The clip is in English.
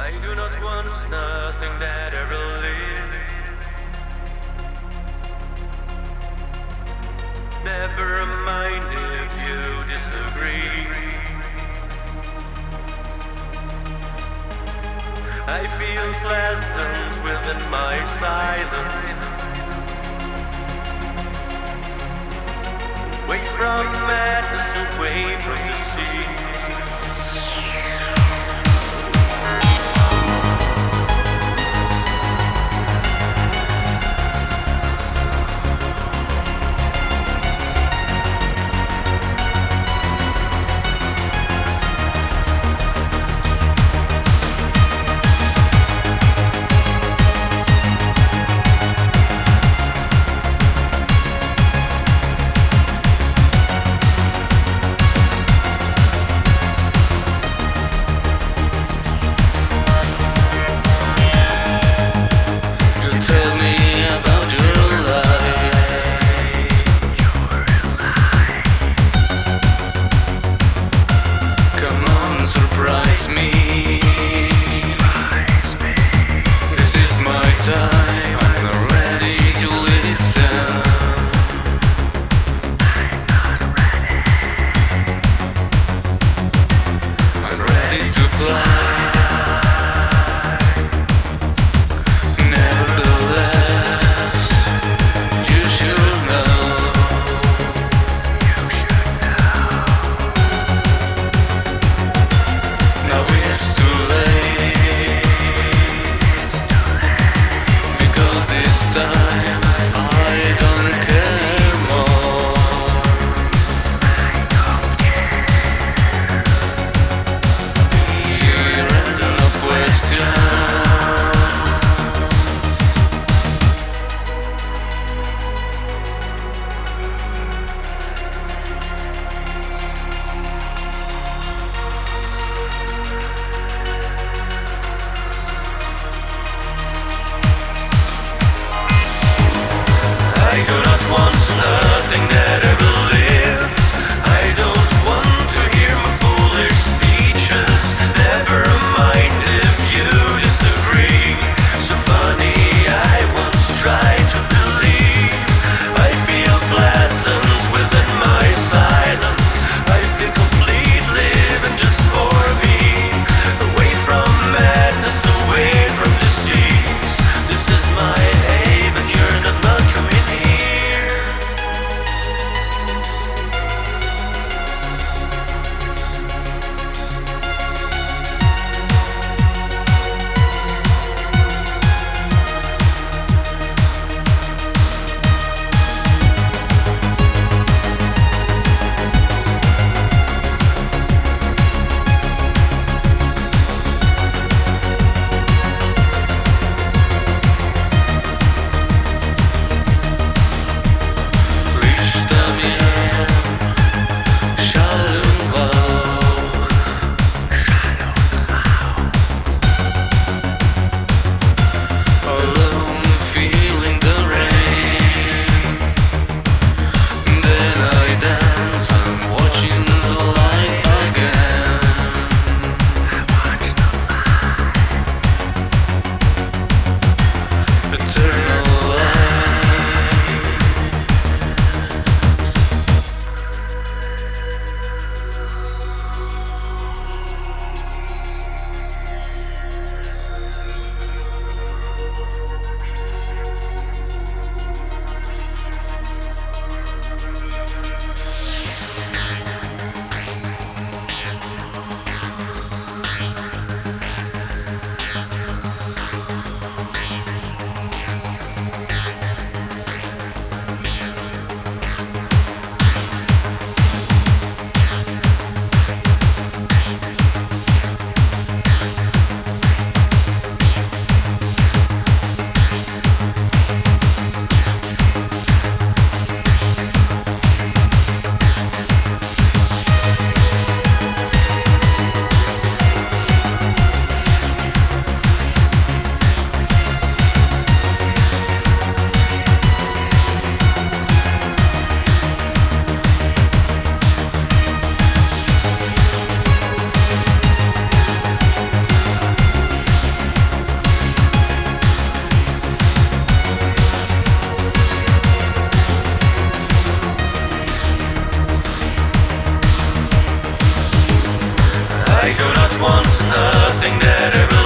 I do not want nothing that ever live. Never mind if you disagree. I feel pleasant within my silence. Away from madness, away from the sea. Surprise me. This is my time. I'm not ready to listen. I'm not ready. I'm ready to fly. Nevertheless, you should know. Now it's too late. It's too late. Because this time I don't care more. I don't care. You ran out of questions. nothing that ever